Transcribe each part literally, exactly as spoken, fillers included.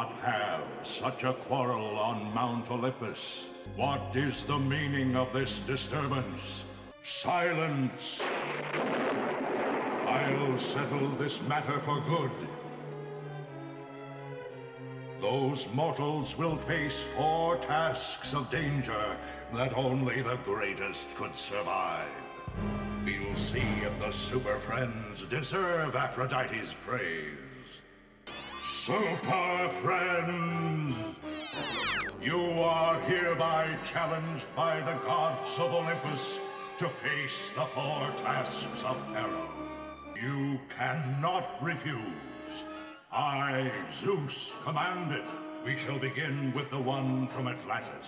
not have such a quarrel on Mount Olympus. What is the meaning of this disturbance? Silence! I'll settle this matter for good. Those mortals will face four tasks of danger that only the greatest could survive. We'll see if the Super Friends deserve Aphrodite's praise. Super Friends! You are hereby challenged by the gods of Olympus to face the four tasks of peril. You cannot refuse. I, Zeus, command it. We shall begin with the one from Atlantis.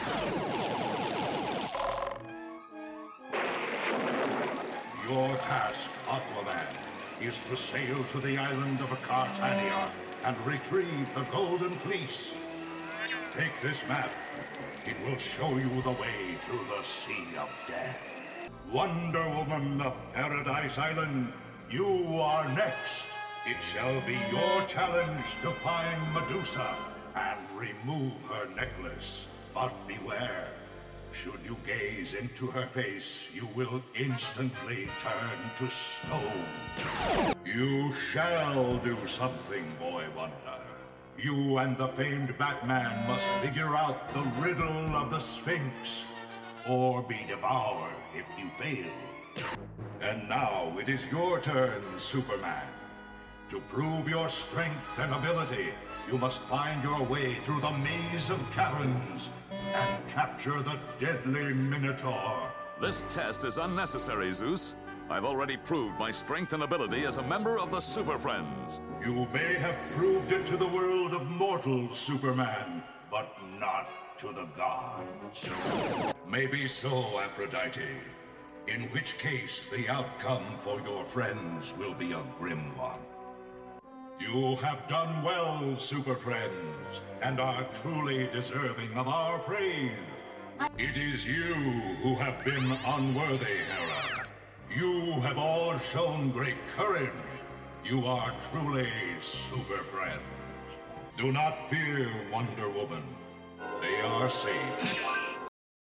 Your task, Aquaman, is to sail to the island of Cartania and retrieve the Golden Fleece. Take this map. It will show you the way through the Sea of Death. Wonder Woman of Paradise Island, you are next. It shall be your challenge to find Medusa and remove her necklace. But beware, should you gaze into her face, you will instantly turn to stone. You shall do something, Boy Wonder. You and the famed Batman must figure out the riddle of the Sphinx, or be devoured if you fail. And now it is your turn, Superman. To prove your strength and ability, you must find your way through the maze of caverns and capture the deadly Minotaur. This test is unnecessary, Zeus. I've already proved my strength and ability as a member of the Super Friends. You may have proved it to the world of mortals, Superman, but not to the gods. Maybe so, Aphrodite. In which case, the outcome for your friends will be a grim one. You have done well, Super Friends, and are truly deserving of our praise. It is you who have been unworthy, Hera. You have all shown great courage. You are truly Super Friends. Do not fear, Wonder Woman. They are safe.